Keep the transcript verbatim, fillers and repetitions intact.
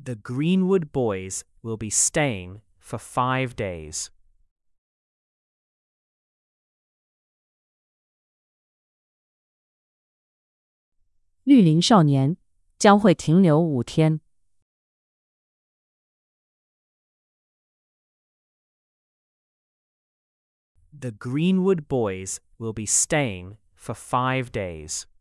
The Greenwood boys will be staying for five days. 绿林少年将会停留五天。 The Greenwood boys will be staying for five days.